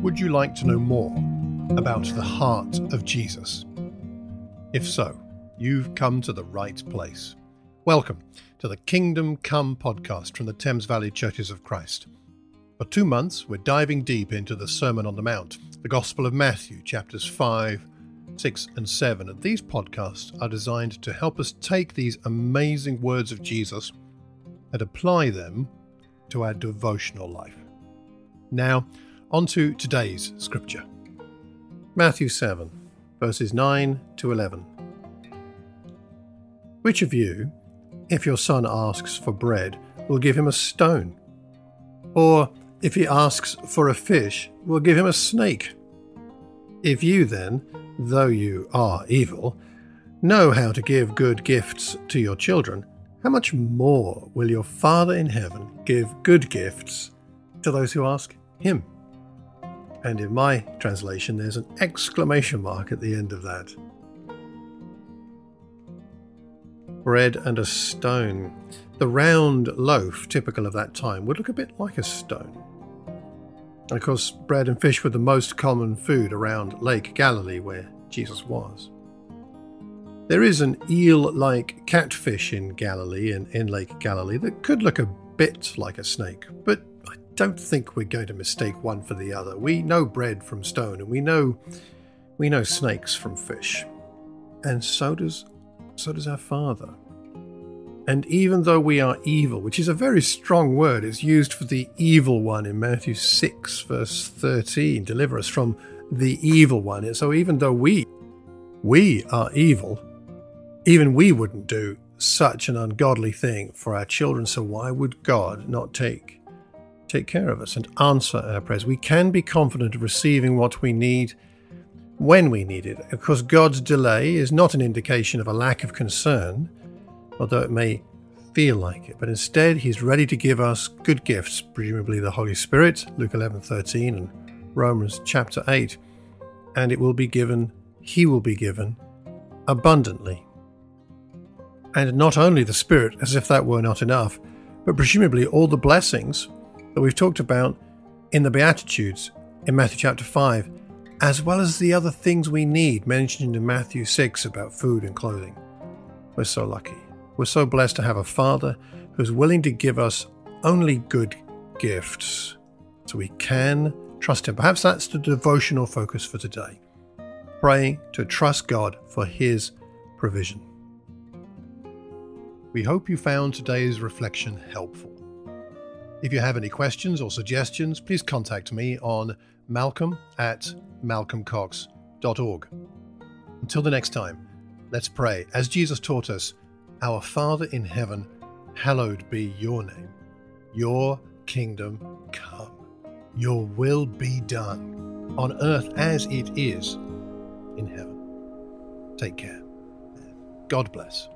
Would you like to know more about the heart of Jesus? If so, you've come to the right place. Welcome to the Kingdom Come podcast from the Thames Valley Churches of Christ. For 2 months, we're diving deep into the Sermon on the Mount, the Gospel of Matthew, chapters 5, 6 and 7. And these podcasts are designed to help us take these amazing words of Jesus and apply them to our devotional life. Now, on to today's scripture. Matthew 7, verses 9 to 11. Which of you, if your son asks for bread, will give him a stone? Or if he asks for a fish, will give him a snake? If you then, though you are evil, know how to give good gifts to your children, how much more will your Father in heaven give good gifts to those who ask him? And in my translation, there's an exclamation mark at the end of that. Bread and a stone. The round loaf, typical of that time, would look a bit like a stone. And of course, bread and fish were the most common food around Lake Galilee, where Jesus was. There is an eel-like catfish in Galilee and in Lake Galilee that could look a bit like a snake, but I don't think we're going to mistake one for the other. We know bread from stone, and we know snakes from fish. And so does our Father. And even though we are evil, which is a very strong word, it's used for the evil one in Matthew 6, verse 13, deliver us from the evil one. And so even though we are evil, even we wouldn't do such an ungodly thing for our children. So why would God not take care of us and answer our prayers? We can be confident of receiving what we need when we need it. Of course, God's delay is not an indication of a lack of concern, although it may feel like it, but instead he's ready to give us good gifts, presumably the Holy Spirit, Luke 11:13 and Romans chapter 8, and he will be given abundantly. And not only the Spirit, as if that were not enough, but presumably all the blessings that we've talked about in the Beatitudes in Matthew chapter 5, as well as the other things we need mentioned in Matthew 6 about food and clothing. We're so lucky. We're so blessed to have a Father who's willing to give us only good gifts so we can trust him. Perhaps that's the devotional focus for today. Praying to trust God for his provision. We hope you found today's reflection helpful. If you have any questions or suggestions, please contact me on malcolm@malcolmcox.org. Until the next time, let's pray. As Jesus taught us, Our Father in heaven, hallowed be your name. Your kingdom come. Your will be done on earth as it is in heaven. Take care. God bless.